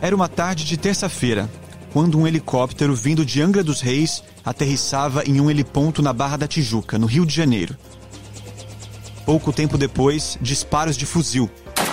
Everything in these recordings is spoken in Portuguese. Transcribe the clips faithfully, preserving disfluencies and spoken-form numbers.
Era uma tarde de terça-feira, quando um helicóptero vindo de Angra dos Reis aterrissava em um heliponto na Barra da Tijuca, no Rio de Janeiro. Pouco tempo depois, disparos de fuzil.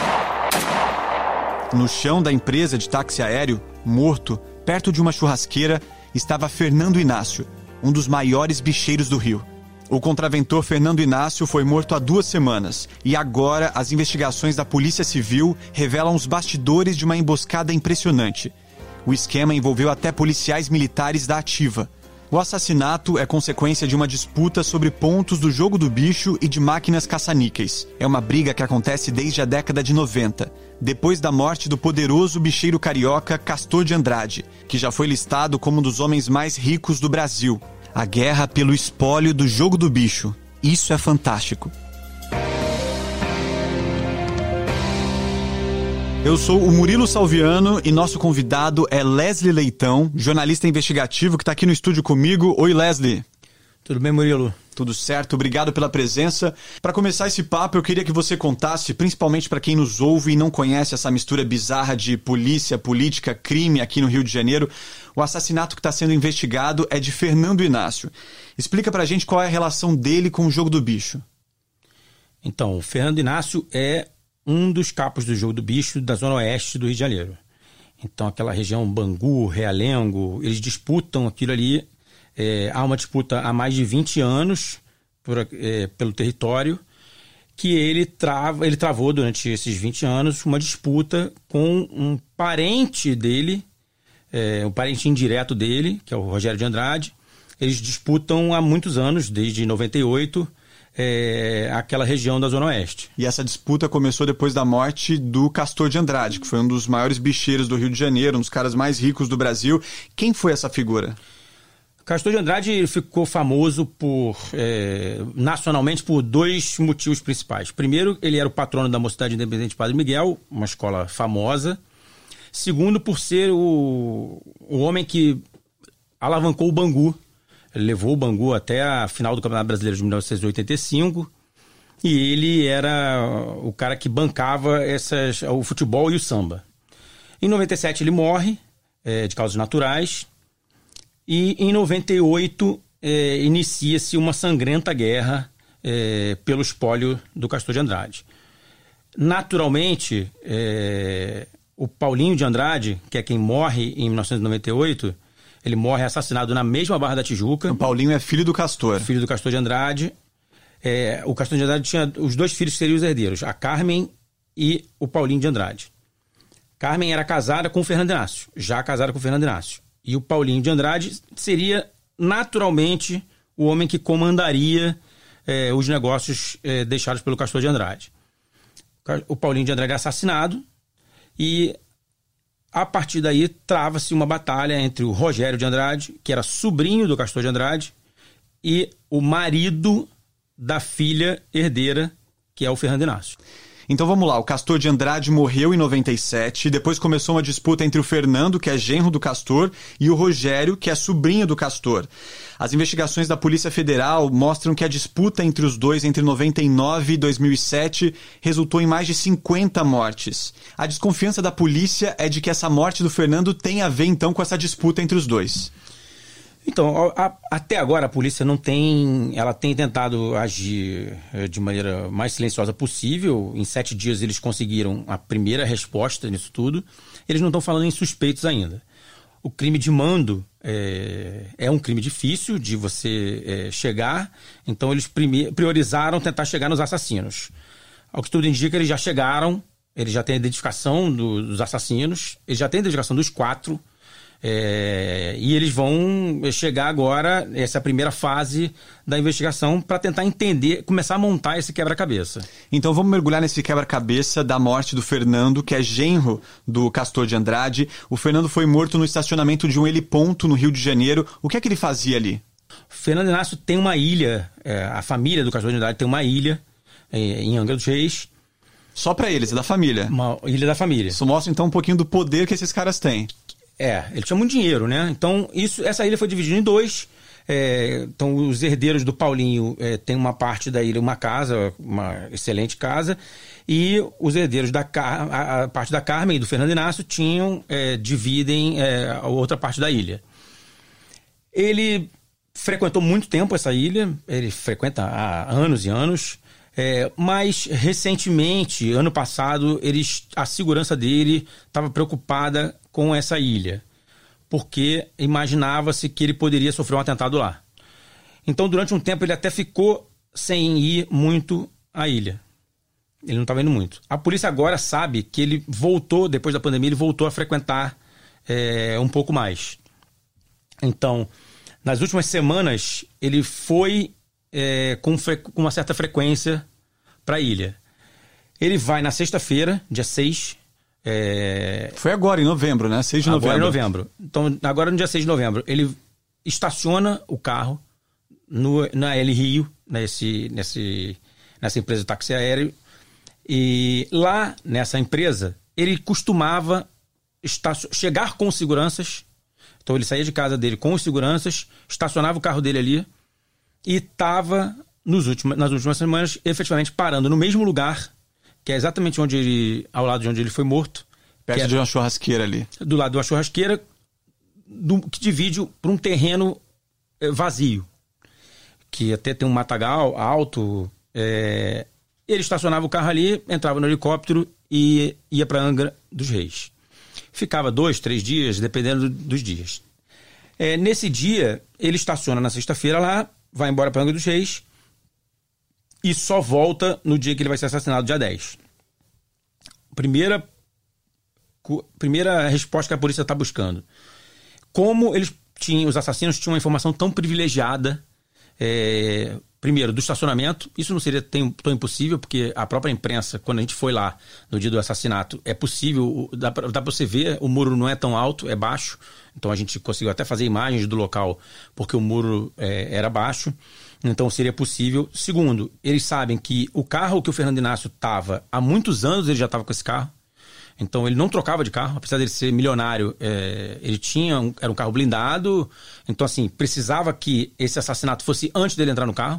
No chão da empresa de táxi aéreo, morto, perto de uma churrasqueira, estava Fernando Inácio, um dos maiores bicheiros do Rio. O contraventor Fernando Inácio foi morto há duas semanas e agora as investigações da Polícia Civil revelam os bastidores de uma emboscada impressionante. O esquema envolveu até policiais militares da Ativa. O assassinato é consequência de uma disputa sobre pontos do jogo do bicho e de máquinas caça-níqueis. É uma briga que acontece desde a década de noventa, depois da morte do poderoso bicheiro carioca Castor de Andrade, que já foi listado como um dos homens mais ricos do Brasil. A guerra pelo espólio do jogo do bicho. Isso é fantástico. Eu sou o Murilo Salviano e nosso convidado é Leslie Leitão, jornalista investigativo que está aqui no estúdio comigo. Oi, Leslie. Tudo bem, Murilo? Tudo certo, obrigado pela presença. Para começar esse papo, eu queria que você contasse, principalmente para quem nos ouve e não conhece essa mistura bizarra de polícia, política, crime aqui no Rio de Janeiro, o assassinato que está sendo investigado é de Fernando Inácio. Explica pra gente qual é a relação dele com o jogo do bicho. Então, o Fernando Inácio é um dos capos do jogo do bicho da zona oeste do Rio de Janeiro. Então, aquela região Bangu, Realengo, eles disputam aquilo ali. É, há uma disputa há mais de vinte anos por, é, pelo território, que ele, trava, ele travou durante esses vinte anos uma disputa com um parente dele, é, um parente indireto dele, que é o Rogério de Andrade. Eles disputam há muitos anos, desde noventa e oito, é, aquela região da Zona Oeste. E essa disputa começou depois da morte do Castor de Andrade, que foi um dos maiores bicheiros do Rio de Janeiro, um dos caras mais ricos do Brasil. Quem foi essa figura? Castor de Andrade ficou famoso por, é, nacionalmente por dois motivos principais. Primeiro, ele era o patrono da Mocidade Independente Padre Miguel, uma escola famosa. Segundo, por ser o, o homem que alavancou o Bangu. Ele levou o Bangu até a final do Campeonato Brasileiro de mil novecentos e oitenta e cinco. E ele era o cara que bancava essas, o futebol e o samba. Em noventa e sete ele morre, é, de causas naturais. E em noventa e oito é, inicia-se uma sangrenta guerra é, pelo espólio do Castor de Andrade. Naturalmente, é, o Paulinho de Andrade, que é quem morre em mil novecentos e noventa e oito, ele morre assassinado na mesma Barra da Tijuca. O Paulinho é filho do Castor. Filho do Castor de Andrade. É, o Castor de Andrade tinha os dois filhos que seriam os herdeiros, a Carmen e o Paulinho de Andrade. Carmen era casada com o Fernando Inácio, já casada com o Fernando Inácio. E o Paulinho de Andrade seria naturalmente o homem que comandaria é, os negócios é, deixados pelo Castor de Andrade. O Paulinho de Andrade é assassinado e a partir daí trava-se uma batalha entre o Rogério de Andrade, que era sobrinho do Castor de Andrade, e o marido da filha herdeira, que é o Fernando Inácio. Então vamos lá, o Castor de Andrade morreu em noventa e sete, depois começou uma disputa entre o Fernando, que é genro do Castor, e o Rogério, que é sobrinho do Castor. As investigações da Polícia Federal mostram que a disputa entre os dois entre noventa e nove e dois mil e sete resultou em mais de cinquenta mortes. A desconfiança da polícia é de que essa morte do Fernando tem a ver então com essa disputa entre os dois. Então, a, até agora a polícia não tem, ela tem tentado agir de maneira mais silenciosa possível. Em sete dias eles conseguiram a primeira resposta nisso tudo. Eles não estão falando em suspeitos ainda. O crime de mando é, é um crime difícil de você é, chegar, então eles prime, priorizaram tentar chegar nos assassinos. Ao que tudo indica, eles já chegaram, eles já têm a identificação do, dos assassinos, eles já têm a identificação dos quatro. É, e eles vão chegar agora, essa é a primeira fase da investigação, para tentar entender, começar a montar esse quebra-cabeça. Então vamos mergulhar nesse quebra-cabeça da morte do Fernando, que é genro do Castor de Andrade. O Fernando foi morto no estacionamento de um heliponto no Rio de Janeiro. O que é que ele fazia ali? O Fernando Inácio tem uma ilha, é, a família do Castor de Andrade tem uma ilha é, em Angra dos Reis. Só para eles, é da família? Uma ilha da família. Isso mostra então um pouquinho do poder que esses caras têm. É, ele tinha muito dinheiro, né? Então, isso, essa ilha foi dividida em dois. É, então, os herdeiros do Paulinho é, têm uma parte da ilha, uma casa, uma excelente casa, e os herdeiros da Car- a, a parte da Carmen e do Fernando Inácio tinham, é, dividem é, a outra parte da ilha. Ele frequentou muito tempo essa ilha, ele frequenta há anos e anos, é, mas recentemente, ano passado, eles, a segurança dele estava preocupada com essa ilha, porque imaginava-se que ele poderia sofrer um atentado lá. Então, durante um tempo, ele até ficou sem ir muito à ilha. Ele não estava indo muito. A polícia agora sabe que ele voltou, depois da pandemia, ele voltou a frequentar é, um pouco mais. Então, nas últimas semanas, ele foi é, com, fre- com uma certa frequência para a ilha. Ele vai na sexta-feira, dia seis. É... Foi agora, em novembro, né? seis de novembro. Agora em novembro. Então, agora no dia seis de novembro, ele estaciona o carro no, na L Rio, nesse, nesse, nessa empresa de táxi aéreo. E lá, nessa empresa, ele costumava estacion... chegar com seguranças. Então, ele saía de casa dele com os seguranças, estacionava o carro dele ali e estava, nas últimas semanas, efetivamente parando no mesmo lugar, que é exatamente onde ele, ao lado de onde ele foi morto. Perto é, de uma churrasqueira ali. Do lado de uma churrasqueira, do, que divide para um terreno é, vazio, que até tem um matagal alto. É, ele estacionava o carro ali, entrava no helicóptero e ia para Angra dos Reis. Ficava dois, três dias, dependendo dos dias. É, nesse dia, ele estaciona na sexta-feira lá, vai embora para Angra dos Reis e só volta no dia que ele vai ser assassinado, dia dez. Primeira, primeira resposta que a polícia está buscando. Como eles tinham, os assassinos tinham uma informação tão privilegiada, é, primeiro, do estacionamento. Isso não seria tão, tão impossível, porque a própria imprensa, quando a gente foi lá no dia do assassinato, é possível, dá para dá pra você ver, o muro não é tão alto, é baixo. Então a gente conseguiu até fazer imagens do local, porque o muro é, era baixo. Então seria possível. Segundo, eles sabem que o carro que o Fernando Inácio estava, há muitos anos ele já estava com esse carro. Então ele não trocava de carro, apesar dele ser milionário, é, ele tinha um, era um carro blindado. Então assim, precisava que esse assassinato fosse antes dele entrar no carro.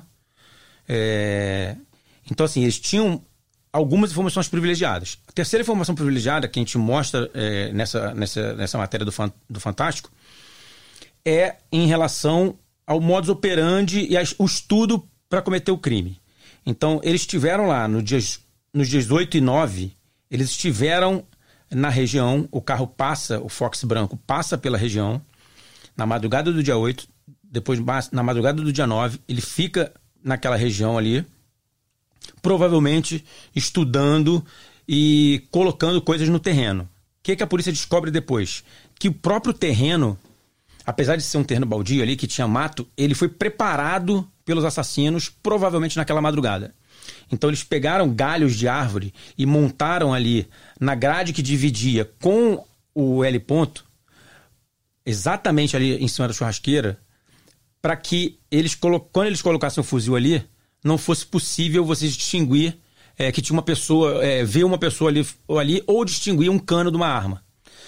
É, então assim, eles tinham algumas informações privilegiadas. A terceira informação privilegiada que a gente mostra é, nessa, nessa, nessa matéria do, do Fantástico é em relação ao modus operandi e o estudo para cometer o crime. Então, eles estiveram lá no dias, nos dias oito e nove, eles estiveram na região, o carro passa, o Fox branco passa pela região, na madrugada do dia oito, depois na madrugada do dia nove, ele fica naquela região ali, provavelmente estudando e colocando coisas no terreno. O que, que a polícia descobre depois? Que o próprio terreno, apesar de ser um terreno baldio ali, que tinha mato, ele foi preparado pelos assassinos, provavelmente naquela madrugada. Então eles pegaram galhos de árvore e montaram ali, na grade que dividia com o L ponto, exatamente ali em cima da churrasqueira, para que eles, quando eles colocassem o fuzil ali, não fosse possível você distinguir é, que tinha uma pessoa, é, ver uma pessoa ali, ou ali, ou distinguir um cano de uma arma.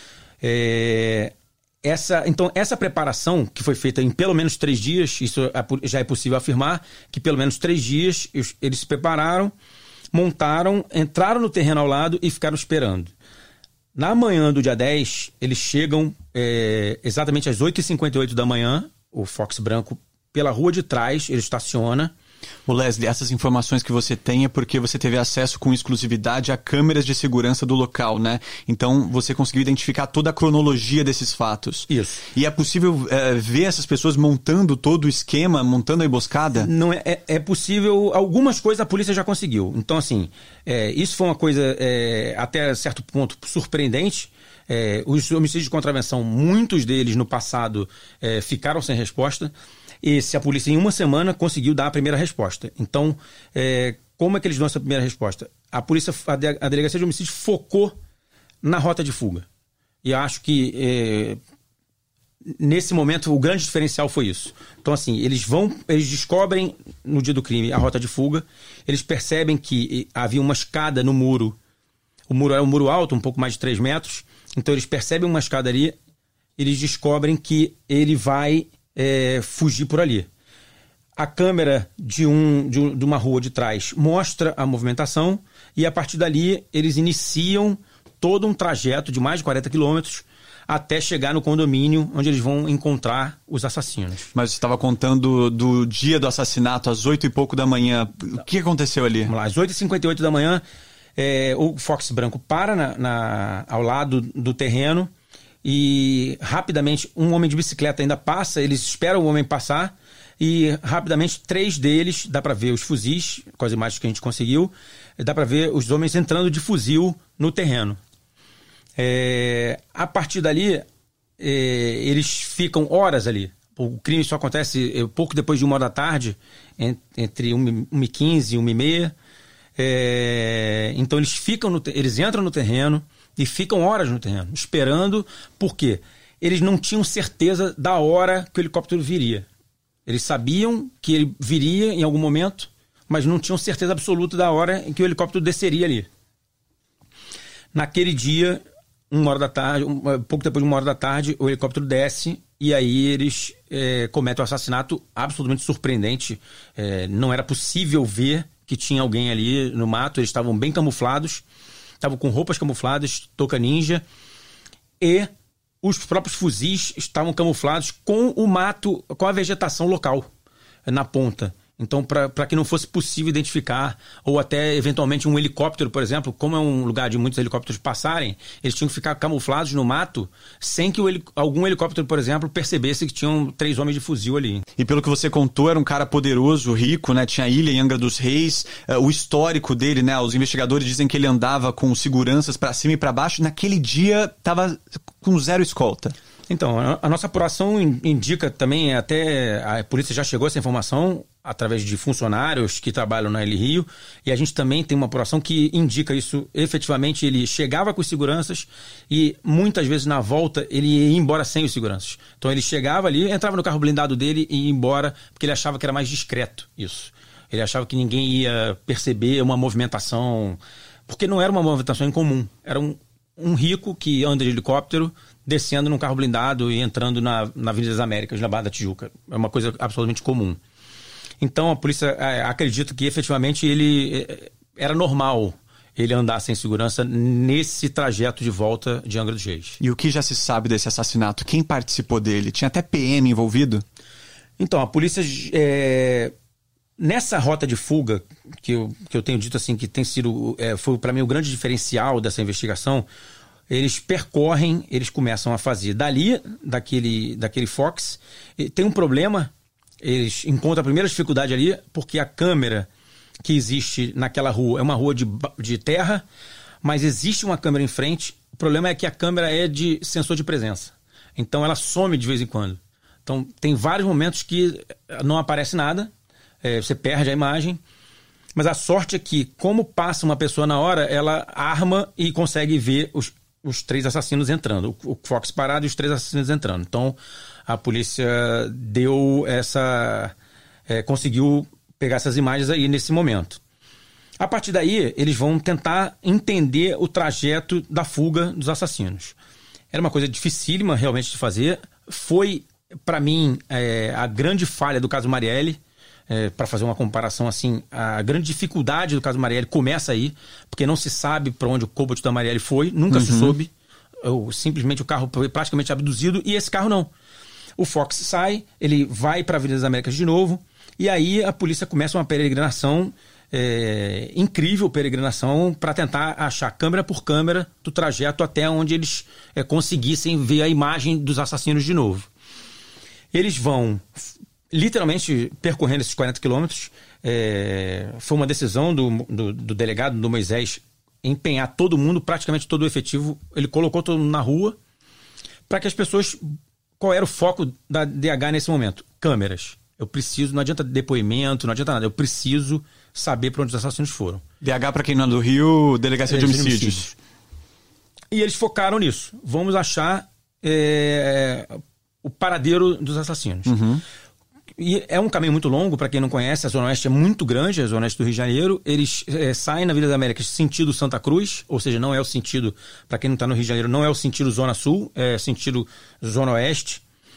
É... Essa, então, essa preparação que foi feita em pelo menos três dias, isso já é possível afirmar, que pelo menos três dias eles se prepararam, montaram, entraram no terreno ao lado e ficaram esperando. Na manhã do dia dez, eles chegam é, exatamente às oito e cinquenta e oito da manhã, o Fox branco, pela rua de trás, ele estaciona. O Leslie, essas informações que você tem é porque você teve acesso com exclusividade a câmeras de segurança do local, né? Então você conseguiu identificar toda a cronologia desses fatos. Isso. E é possível é, ver essas pessoas montando todo o esquema, montando a emboscada? Não é, é, é possível, algumas coisas a polícia já conseguiu. Então assim, é, isso foi uma coisa é, até certo ponto surpreendente. É, os homicídios de contravenção, muitos deles no passado é, ficaram sem resposta. E se a polícia em uma semana conseguiu dar a primeira resposta. Então, é, como é que eles dão essa primeira resposta? A polícia, a, de, a delegacia de homicídio focou na rota de fuga. E acho que é, nesse momento o grande diferencial foi isso. Então assim, eles vão, eles descobrem no dia do crime a rota de fuga, eles percebem que havia uma escada no muro. O muro era um muro alto, um pouco mais de três metros. Então eles percebem uma escada ali, eles descobrem que ele vai é, fugir por ali. A câmera de, um, de, de uma rua de trás mostra a movimentação e, a partir dali, eles iniciam todo um trajeto de mais de quarenta quilômetros até chegar no condomínio onde eles vão encontrar os assassinos. Mas você estava contando do dia do assassinato, às oito e pouco da manhã. O que aconteceu ali? Vamos lá, às oito e cinquenta e oito da manhã, é, o Fox branco para na, na, ao lado do terreno e, rapidamente, um homem de bicicleta ainda passa, eles esperam o homem passar. E rapidamente três deles, dá para ver os fuzis, com as imagens que a gente conseguiu, dá para ver os homens entrando de fuzil no terreno. É, a partir dali, é, eles ficam horas ali. O crime só acontece é, pouco depois de uma hora da tarde, entre uma e quinze e uma e meia. É, então eles ficam no, eles entram no terreno e ficam horas no terreno, esperando, porque eles não tinham certeza da hora que o helicóptero viria. Eles sabiam que ele viria em algum momento, mas não tinham certeza absoluta da hora em que o helicóptero desceria ali. Naquele dia, uma hora da tarde, um, pouco depois de uma hora da tarde, o helicóptero desce e aí eles é, cometem um assassinato absolutamente surpreendente. É, não era possível ver que tinha alguém ali no mato, eles estavam bem camuflados, estavam com roupas camufladas, touca ninja, e os próprios fuzis estavam camuflados com o mato, com a vegetação local na ponta. Então, para que não fosse possível identificar, ou até eventualmente um helicóptero, por exemplo, como é um lugar de muitos helicópteros passarem, eles tinham que ficar camuflados no mato sem que o heli- algum helicóptero, por exemplo, percebesse que tinham três homens de fuzil ali. E pelo que você contou, era um cara poderoso, rico, né? Tinha ilha em Angra dos Reis. Uh, o histórico dele, né? Os investigadores dizem que ele andava com seguranças para cima e para baixo. Naquele dia, estava com zero escolta. Então, a, a nossa apuração indica também, até a polícia já chegou a essa informação através de funcionários que trabalham na L Rio, e a gente também tem uma apuração que indica isso. Efetivamente, ele chegava com os seguranças e muitas vezes na volta ele ia embora sem os seguranças. Então ele chegava ali, entrava no carro blindado dele e ia embora, porque ele achava que era mais discreto isso. Ele achava que ninguém ia perceber uma movimentação, porque não era uma movimentação incomum, era um, um rico que anda de helicóptero, descendo num carro blindado e entrando na, na Avenida das Américas, na Barra da Tijuca. É uma coisa absolutamente comum. Então a polícia é, acredita que efetivamente ele é, era normal ele andar sem segurança nesse trajeto de volta de Angra dos Reis. E o que já se sabe desse assassinato? Quem participou dele? Tinha até P M envolvido? Então, a polícia... É, nessa rota de fuga, que eu, que eu tenho dito assim, que tem sido... É, foi para mim o grande diferencial dessa investigação, eles percorrem, eles começam a fazer dali, daquele, daquele Fox. E tem um problema, eles encontram a primeira dificuldade ali, porque a câmera que existe naquela rua é uma rua de, de terra, mas existe uma câmera em frente. O problema é que a câmera é de sensor de presença. Então ela some de vez em quando. Então tem vários momentos que não aparece nada, é, você perde a imagem. Mas a sorte é que, como passa uma pessoa na hora, ela arma e consegue ver os, os três assassinos entrando. O, o Fox parado e os três assassinos entrando. Então a polícia deu essa... É, conseguiu pegar essas imagens aí nesse momento. A partir daí, eles vão tentar entender o trajeto da fuga dos assassinos. Era uma coisa dificílima realmente de fazer. Foi, para mim, é, a grande falha do caso Marielle. É, para fazer uma comparação assim, a grande dificuldade do caso Marielle começa aí, porque não se sabe para onde o Cobalt da Marielle foi, nunca uhum. se soube. Ou, simplesmente o carro foi praticamente abduzido, e esse carro não. O Fox sai, ele vai para a Avenida das Américas de novo, e aí a polícia começa uma peregrinação, é, incrível peregrinação, para tentar achar câmera por câmera do trajeto até onde eles é, conseguissem ver a imagem dos assassinos de novo. Eles vão literalmente percorrendo esses quarenta quilômetros. É, foi uma decisão do, do, do delegado, do Moisés, empenhar todo mundo, praticamente todo o efetivo. Ele colocou todo mundo na rua para que as pessoas... Qual era o foco da D H nesse momento? Câmeras. Eu preciso, não adianta depoimento, não adianta nada. Eu preciso saber para onde os assassinos foram. D H, para quem não é do Rio, Delegacia de Homicídios. de homicídios. E eles focaram nisso. Vamos achar é, o paradeiro dos assassinos. Uhum. E é um caminho muito longo, para quem não conhece. A Zona Oeste é muito grande, a Zona Oeste do Rio de Janeiro. Eles é, saem na Avenida das Américas sentido Santa Cruz, ou seja, não é o sentido, para quem não está no Rio de Janeiro, não é o sentido Zona Sul, é sentido Zona Oeste.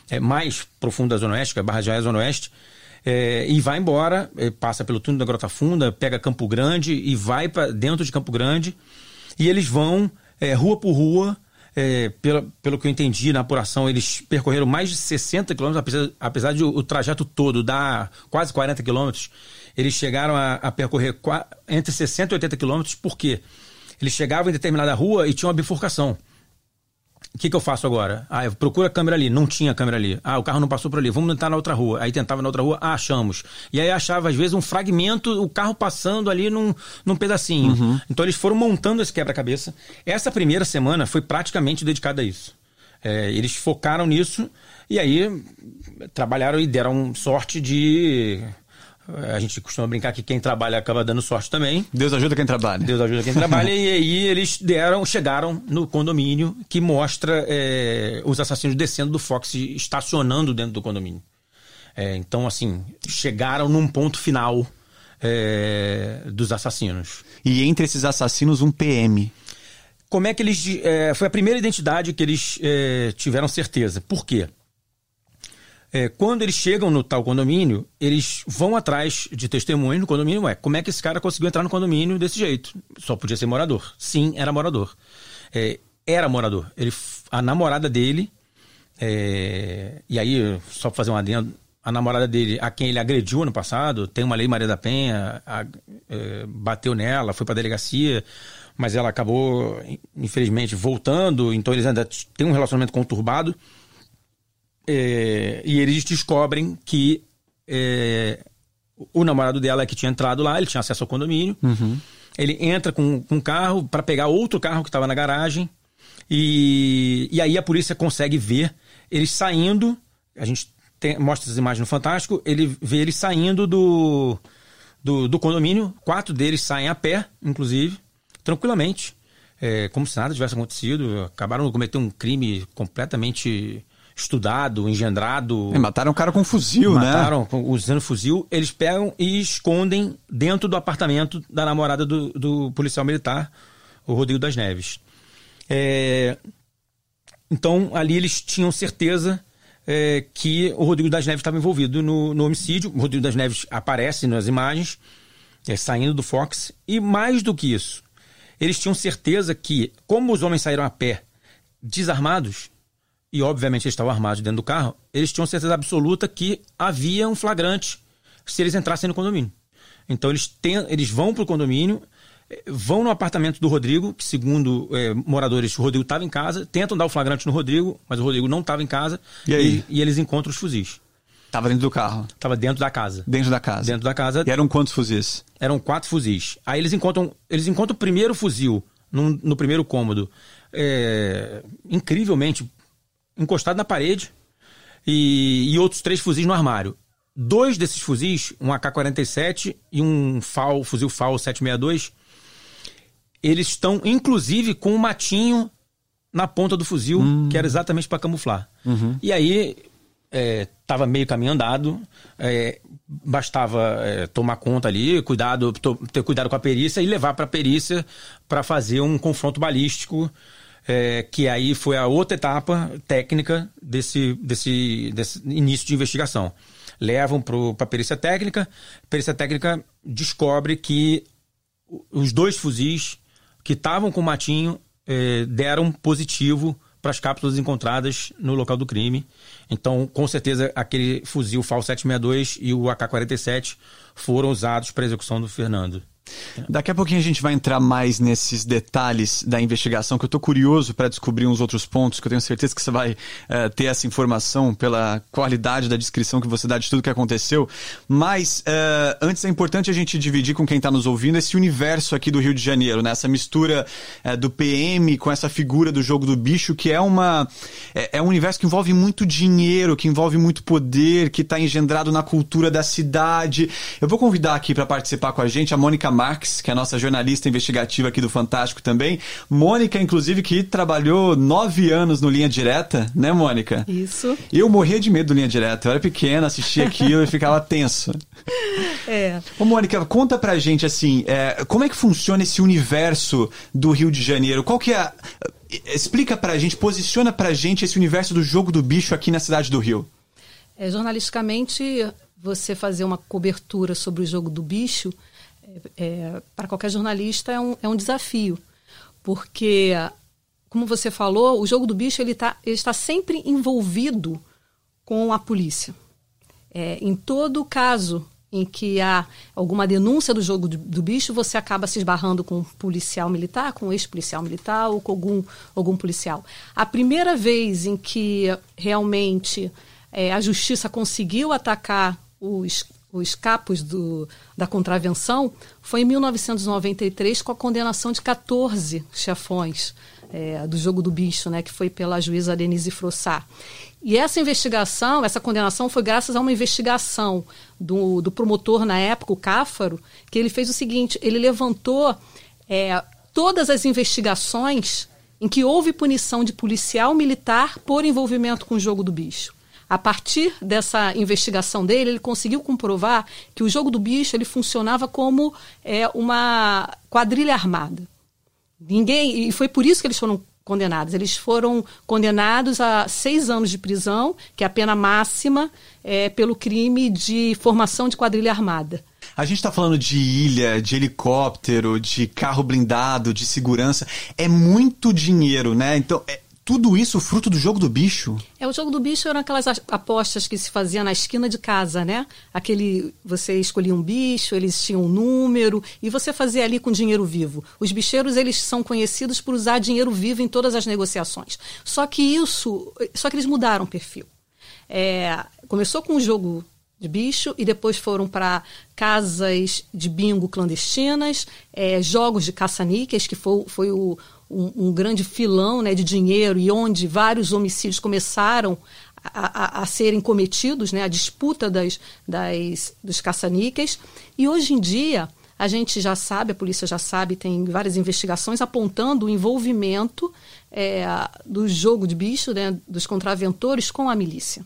é, mais profundo da Zona Oeste, que a Barra já é a Zona Oeste, é, e vai embora, é, passa pelo túnel da Grota Funda, pega Campo Grande e vai para dentro de Campo Grande, e eles vão é, rua por rua. É, pelo, pelo que eu entendi na apuração, eles percorreram mais de sessenta quilômetros, apesar, apesar de o, o trajeto todo dar quase quarenta quilômetros, eles chegaram a, a percorrer qua, entre sessenta e oitenta quilômetros, por quê? Eles chegavam em determinada rua e tinha uma bifurcação. O que, que eu faço agora? Ah, eu procuro a câmera ali. Não tinha câmera ali. Ah, o carro não passou por ali. Vamos tentar na outra rua. Aí tentava na outra rua. Ah, achamos. E aí achava, às vezes, um fragmento, o carro passando ali num, num pedacinho. Uhum. Então eles foram montando esse quebra-cabeça. Essa primeira semana foi praticamente dedicada a isso. É, eles focaram nisso e aí trabalharam e deram sorte de... A gente costuma brincar que quem trabalha acaba dando sorte também. Deus ajuda quem trabalha. Deus ajuda quem trabalha. E aí eles deram, chegaram no condomínio que mostra é, os assassinos descendo do Fox, estacionando dentro do condomínio. É, então, assim, chegaram num ponto final é, dos assassinos. E entre esses assassinos, um P M. Como é que eles... É, foi a primeira identidade que eles é, tiveram certeza. Por quê? É, quando eles chegam no tal condomínio, eles vão atrás de testemunhas no condomínio. Ué, como é que esse cara conseguiu entrar no condomínio desse jeito? Só podia ser morador. Sim, era morador. É, era morador. Ele, a namorada dele... É, e aí, só para fazer um adendo, a namorada dele, a quem ele agrediu ano passado, tem uma lei Maria da Penha, a, é, bateu nela, foi para a delegacia, mas ela acabou, infelizmente, voltando. Então eles ainda têm um relacionamento conturbado. É, e eles descobrem que é, o namorado dela que tinha entrado lá, ele tinha acesso ao condomínio. Uhum. Ele entra com, com um carro para pegar outro carro que estava na garagem. E, e aí a polícia consegue ver eles saindo. A gente tem, mostra essas imagens no Fantástico. Ele vê eles saindo do, do, do condomínio. Quatro deles saem a pé, inclusive, tranquilamente. É, como se nada tivesse acontecido. Acabaram de cometer um crime completamente... estudado, engendrado. É, mataram um cara com fuzil, mataram, né? Mataram usando fuzil. Eles pegam e escondem dentro do apartamento da namorada do, do policial militar, o Rodrigo das Neves. É... Então, ali eles tinham certeza é, que o Rodrigo das Neves estava envolvido no, no homicídio. O Rodrigo das Neves aparece nas imagens, é, saindo do Fox. E mais do que isso, eles tinham certeza que, como os homens saíram a pé, desarmados, e obviamente eles estavam armados dentro do carro, eles tinham certeza absoluta que havia um flagrante se eles entrassem no condomínio. Então eles, tem, eles vão para o condomínio, vão no apartamento do Rodrigo, que segundo é, moradores, o Rodrigo estava em casa, tentam dar o flagrante no Rodrigo, mas o Rodrigo não estava em casa, e, aí? E, e eles encontram os fuzis. Estava dentro do carro? Estava dentro da casa. Dentro da casa? Dentro da casa. E eram quantos fuzis? Eram quatro fuzis. Aí eles encontram, eles encontram o primeiro fuzil no, no primeiro cômodo, é, incrivelmente encostado na parede, e, e outros três fuzis no armário. Dois desses fuzis, um A K quarenta e sete e um F A U, fuzil F A U sete sessenta e dois, eles estão, inclusive, com um matinho na ponta do fuzil, hum. que era exatamente para camuflar. Uhum. E aí, estava é, meio caminho andado, é, bastava é, tomar conta ali, cuidado, to, ter cuidado com a perícia e levar para a perícia para fazer um confronto balístico. É, que aí foi a outra etapa técnica desse, desse, desse início de investigação. Levam para a perícia técnica, a perícia técnica descobre que os dois fuzis que estavam com o matinho é, deram positivo para as cápsulas encontradas no local do crime. Então, com certeza, aquele fuzil F A U sete sessenta e dois e o A K quarenta e sete foram usados para a execução do Fernando. Daqui a pouquinho a gente vai entrar mais nesses detalhes da investigação, que eu estou curioso para descobrir uns outros pontos, que eu tenho certeza que você vai uh, ter essa informação pela qualidade da descrição que você dá de tudo que aconteceu. Mas uh, antes é importante a gente dividir com quem está nos ouvindo esse universo aqui do Rio de Janeiro, né? Essa mistura uh, do P M com essa figura do jogo do bicho, que é, uma, é, é um universo que envolve muito dinheiro, que envolve muito poder, que está engendrado na cultura da cidade. Eu vou convidar aqui para participar com a gente a Mônica Marques, que é a nossa jornalista investigativa aqui do Fantástico também. Mônica, inclusive, que trabalhou nove anos no Linha Direta, né, Mônica? Isso. Eu morria de medo do Linha Direta. Eu era pequena, assistia aquilo e ficava tenso. É. Ô, Mônica, conta pra gente, assim, é, como é que funciona esse universo do Rio de Janeiro? Qual que é a... Explica pra gente, posiciona pra gente esse universo do Jogo do Bicho aqui na cidade do Rio. É, jornalisticamente, você fazer uma cobertura sobre o Jogo do Bicho, é, é, para qualquer jornalista, é um, é um desafio. Porque, como você falou, o Jogo do Bicho ele tá, ele está sempre envolvido com a polícia. É, em todo caso em que há alguma denúncia do Jogo do, do Bicho, você acaba se esbarrando com um policial militar, com um ex-policial militar ou com algum, algum policial. A primeira vez em que realmente... É, a justiça conseguiu atacar os, os capos do, da contravenção foi em mil novecentos e noventa e três, com a condenação de quatorze chefões é, do Jogo do Bicho, né, que foi pela juíza Denise Frossard. E essa investigação, essa condenação foi graças a uma investigação do, do promotor na época, o Cáfaro, que ele fez o seguinte, ele levantou é, todas as investigações em que houve punição de policial militar por envolvimento com o Jogo do Bicho. A partir dessa investigação dele, ele conseguiu comprovar que o Jogo do Bicho ele funcionava como é, uma quadrilha armada. Ninguém, e foi por isso que eles foram condenados. Eles foram condenados a seis anos de prisão, que é a pena máxima, é, pelo crime de formação de quadrilha armada. A gente está falando de ilha, de helicóptero, de carro blindado, de segurança. É muito dinheiro, né? Então... É... Tudo isso fruto do Jogo do Bicho? É, o Jogo do Bicho eram aquelas apostas que se fazia na esquina de casa, né? Aquele, você escolhia um bicho, eles tinham um número, e você fazia ali com dinheiro vivo. Os bicheiros, eles são conhecidos por usar dinheiro vivo em todas as negociações. Só que isso, só que eles mudaram o perfil. É, começou com o jogo de bicho e depois foram para casas de bingo clandestinas, é, jogos de caça-níqueis, que foi, foi o Um, um grande filão, né, de dinheiro e onde vários homicídios começaram a, a, a serem cometidos, né, a disputa das, das, dos caça-níqueis. E hoje em dia, a gente já sabe, a polícia já sabe, tem várias investigações apontando o envolvimento é, do jogo de bicho, né, dos contraventores com a milícia.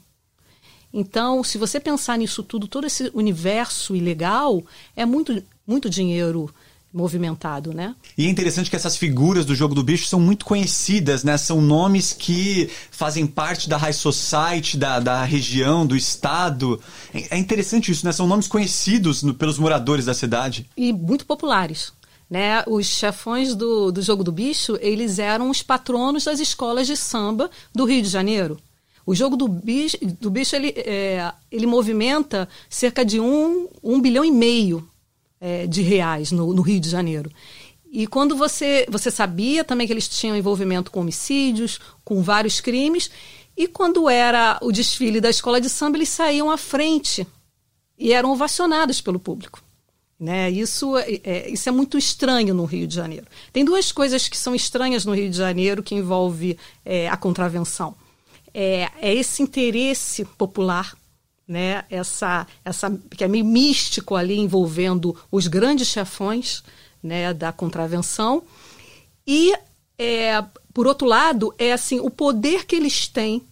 Então, se você pensar nisso tudo, todo esse universo ilegal, é muito, muito dinheiro movimentado, né? E é interessante que essas figuras do Jogo do Bicho são muito conhecidas, né? São nomes que fazem parte da high society, da, da região, do estado. É interessante isso, né? São nomes conhecidos no, pelos moradores da cidade. E muito populares, né? Os chefões do, do Jogo do Bicho, eles eram os patronos das escolas de samba do Rio de Janeiro. O Jogo do Bicho, do bicho ele, é, ele movimenta cerca de um, um bilhão e meio É, de reais no, no Rio de Janeiro. E quando você, você sabia também que eles tinham envolvimento com homicídios, com vários crimes, e quando era o desfile da escola de samba, eles saíam à frente e eram ovacionados pelo público. Né? Isso, é, isso é muito estranho no Rio de Janeiro. Tem duas coisas que são estranhas no Rio de Janeiro que envolve é, a contravenção. É, é esse interesse popular, né, essa, essa, que é meio místico ali envolvendo os grandes chefões, né, da contravenção. E, é, por outro lado, é assim, o poder que eles têm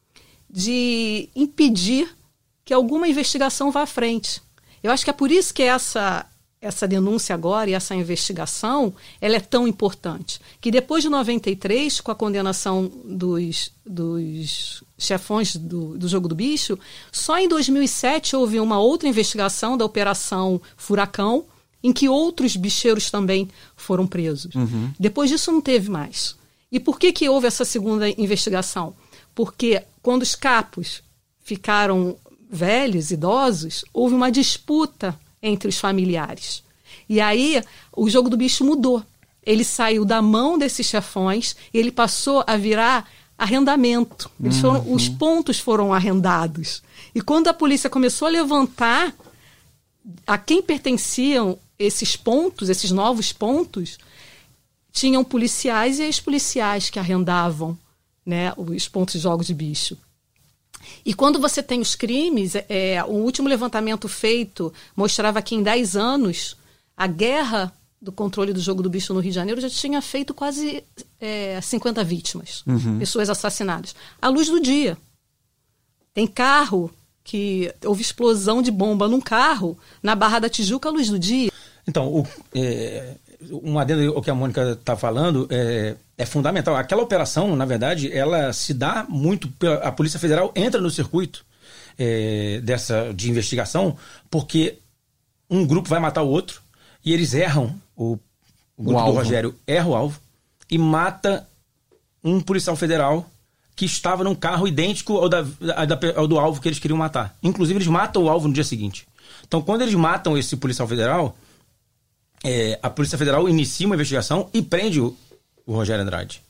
de impedir que alguma investigação vá à frente. Eu acho que é por isso que essa, essa denúncia agora e essa investigação ela é tão importante. Que depois de noventa e três, com a condenação dos, dos chefões do, do Jogo do Bicho, só em dois mil e sete houve uma outra investigação da Operação Furacão, em que outros bicheiros também foram presos. Uhum. Depois disso não teve mais. E por que que houve essa segunda investigação? Porque quando os capos ficaram velhos, idosos, houve uma disputa entre os familiares. E aí o Jogo do Bicho mudou. Ele saiu da mão desses chefões e ele passou a virar arrendamento. Eles foram, uhum. Os pontos foram arrendados. E quando a polícia começou a levantar a quem pertenciam esses pontos, esses novos pontos, tinham policiais e ex-policiais que arrendavam, né, os pontos de jogos de bicho. E quando você tem os crimes, é, o último levantamento feito mostrava que em dez anos A guerra do controle do jogo do bicho no Rio de Janeiro já tinha feito quase é, cinquenta vítimas, uhum. pessoas assassinadas. À luz do dia. Tem carro que houve explosão de bomba num carro na Barra da Tijuca à luz do dia. Então, o, é, um adendo ao que a Mônica está falando é, é fundamental. Aquela operação, na verdade, ela se dá muito... A Polícia Federal entra no circuito é, dessa, de investigação porque um grupo vai matar o outro e eles erram. O, o grupo o do Rogério erra o alvo e mata um policial federal que estava num carro idêntico ao, da, ao do alvo que eles queriam matar. Inclusive, eles matam o alvo no dia seguinte. Então, quando eles matam esse policial federal, é, a Polícia Federal inicia uma investigação e prende o, o Rogério Andrade.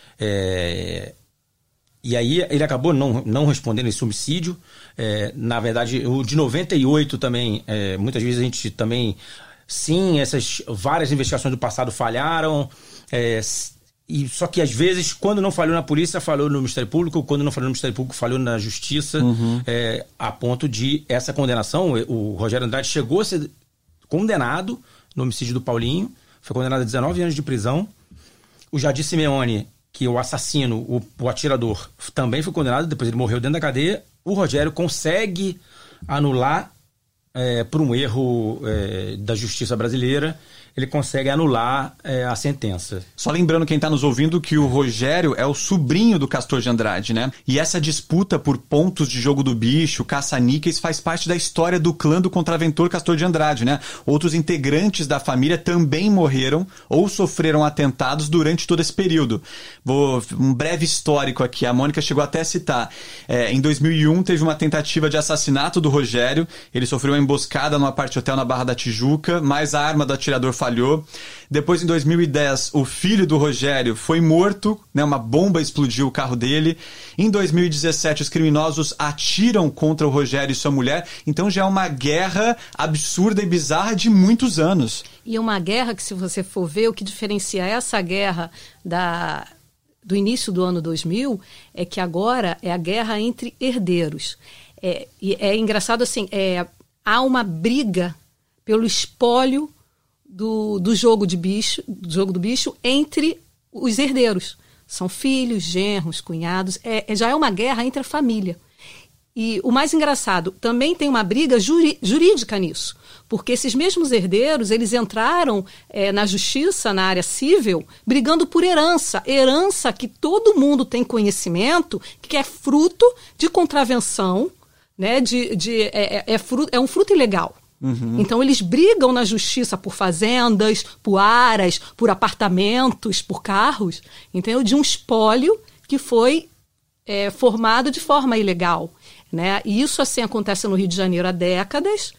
É, e aí ele acabou não, não respondendo esse homicídio. É, na verdade, o de noventa e oito também, é, muitas vezes a gente também... Sim, essas várias investigações do passado falharam, é, e, só que às vezes, quando não falhou na polícia, falhou no Ministério Público, quando não falhou no Ministério Público, falhou na Justiça, uhum. é, a ponto de essa condenação, o Rogério Andrade chegou a ser condenado no homicídio do Paulinho, foi condenado a dezenove anos de prisão. O Jadir Simeone, que é o assassino, o, o atirador, também foi condenado, depois ele morreu dentro da cadeia. O Rogério consegue anular É, por um erro é, da justiça brasileira, ele consegue anular é, a sentença. Só lembrando quem está nos ouvindo que o Rogério é o sobrinho do Castor de Andrade, né? E essa disputa por pontos de jogo do bicho, caça-níqueis, faz parte da história do clã do contraventor Castor de Andrade, né? Outros integrantes da família também morreram ou sofreram atentados durante todo esse período. Vou um breve histórico aqui. A Mônica chegou até a citar. É, em dois mil e um teve uma tentativa de assassinato do Rogério. Ele sofreu uma emboscada numa parte hotel na Barra da Tijuca, mas a arma do atirador falhou. Depois, em dois mil e dez, o filho do Rogério foi morto, né? Uma bomba explodiu o carro dele. Em dois mil e dezessete, os criminosos atiram contra o Rogério e sua mulher. Então já é uma guerra absurda e bizarra de muitos anos. E uma guerra que, se você for ver, o que diferencia essa guerra da, do início do ano dois mil é que agora é a guerra entre herdeiros. É, e é engraçado assim, é, há uma briga pelo espólio do, do jogo de bicho, do jogo do bicho entre os herdeiros. São filhos, genros, cunhados. É, já é uma guerra entre a família. E o mais engraçado, também tem uma briga juri, jurídica nisso. Porque esses mesmos herdeiros, eles entraram é, na justiça, na área civil, brigando por herança. Herança que todo mundo tem conhecimento, que é fruto de contravenção, né, de, de, é, é, fruto, é um fruto ilegal. Uhum. Então, eles brigam na justiça por fazendas, por aras, por apartamentos, por carros, entendeu? De um espólio que foi é, formado de forma ilegal. Né? E isso assim acontece no Rio de Janeiro há décadas,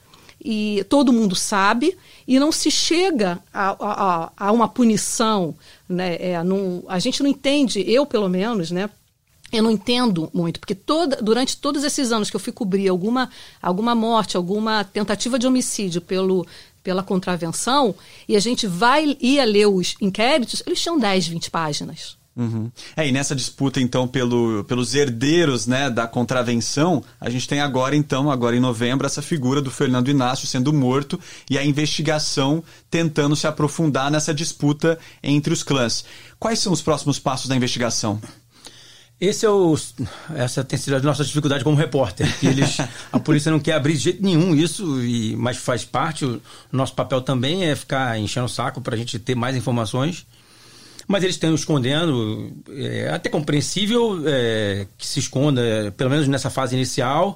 e todo mundo sabe, e não se chega a, a, a uma punição. Né? É, não, a gente não entende, eu pelo menos, né? Eu não entendo muito, porque toda, durante todos esses anos que eu fui cobrir alguma, alguma morte, alguma tentativa de homicídio pelo, pela contravenção, e a gente vai ia ler os inquéritos, eles tinham dez, vinte páginas. Uhum. É, e nessa disputa, então, pelo, pelos herdeiros, né, da contravenção, a gente tem agora, então, agora em novembro, essa figura do Fernando Inácio sendo morto e a investigação tentando se aprofundar nessa disputa entre os clãs. Quais são os próximos passos da investigação? Esse é o, essa tem sido a nossa dificuldade como repórter, que eles, a polícia não quer abrir de jeito nenhum isso, e, mas faz parte, o nosso papel também é ficar enchendo o saco para a gente ter mais informações, mas eles estão escondendo, é até compreensível é, que se esconda, pelo menos nessa fase inicial.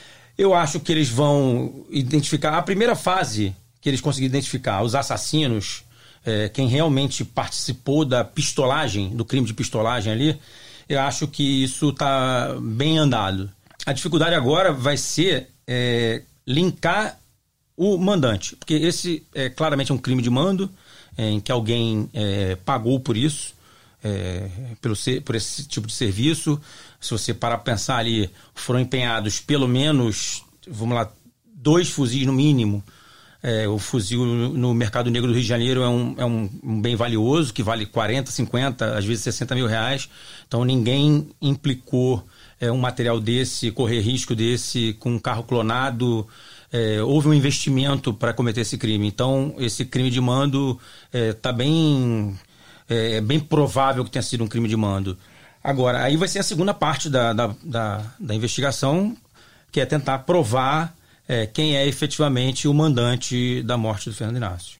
Eu acho que eles vão identificar, a primeira fase que eles conseguiram identificar, os assassinos, é, quem realmente participou da pistolagem, do crime de pistolagem ali, eu acho que isso está bem andado. A dificuldade agora vai ser é, linkar o mandante, porque esse é claramente um crime de mando, é, em que alguém é, pagou por isso, é, pelo, por esse tipo de serviço. Se você parar para pensar ali, foram empenhados pelo menos, vamos lá, dois fuzis no mínimo. É, o fuzil no mercado negro do Rio de Janeiro é, um, é um, um bem valioso, que vale quarenta, cinquenta, às vezes sessenta mil reais. Então ninguém implicou é, um material desse, correr risco desse com um carro clonado, é, houve um investimento para cometer esse crime. Então, esse crime de mando está é, bem, é, bem provável que tenha sido um crime de mando. Agora, aí vai ser a segunda parte da, da, da, da investigação, que é tentar provar é, quem é efetivamente o mandante da morte do Fernando Inácio.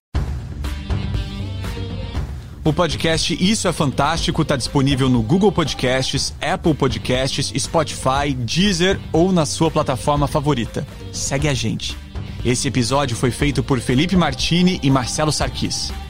O podcast Isso é Fantástico está disponível no Google Podcasts, Apple Podcasts, Spotify, Deezer ou na sua plataforma favorita. Segue a gente. Esse episódio foi feito por Felipe Martini e Marcelo Sarquis.